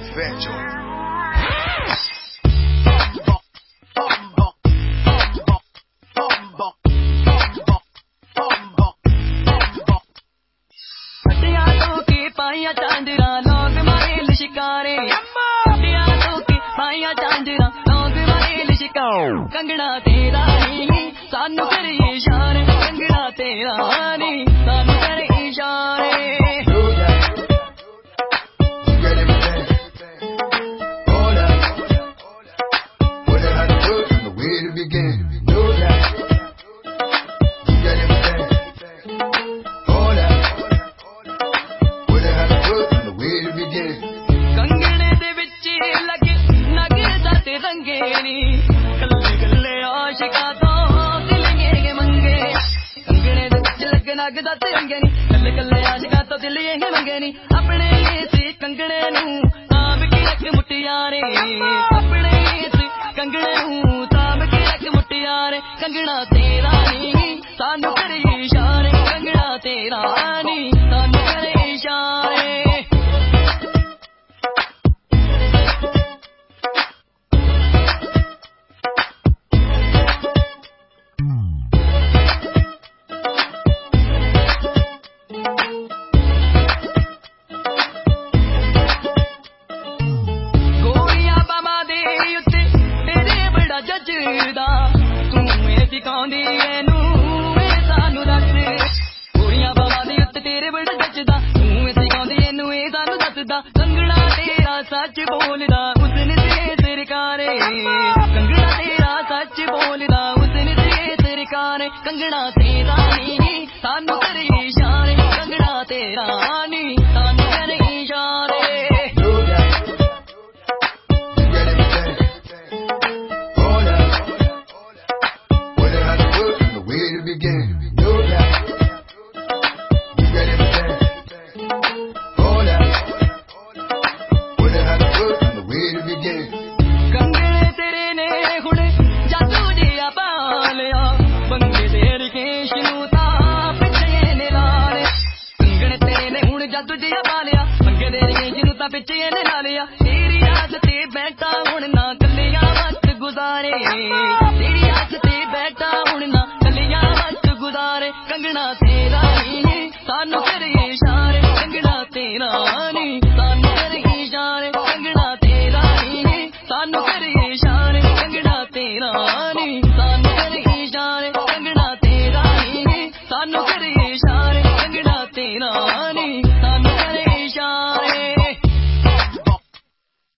Veggio. पाइया चांदरा लोग मारे शिकारे पाइया चांदरा लोग मारे शिकार कंगना तेरा नहीं सानू करे इशारे कंगना तेरा नहीं सानू करे इशारे लगदा ते रंगे नी कल्ले कल्ले आशिका तो दिल ये मंगे नी अपने इस कंगने नू ताब के रख मुटियारे अपने इस कंगने नू ताब के रख मुटियारे कंगना तेरा नी सानू करे इशारे कंगना तेरा नी सानू करे इशारे कंगना तेरा सच बोलदा उसने ते सरकारे कंगना तेरा सच बोलदा उसने ते सरकारे कंगना तेरा नी सानू करे इशारे कंगना तेरा नी सानू करे इशारे पिछे ने ला लिया तेरी याद ते बैठा हुण ना कलिया वक्त गुजारे तेरी याद ते बैठा हुण ना कलिया वक्त गुजारे कंगना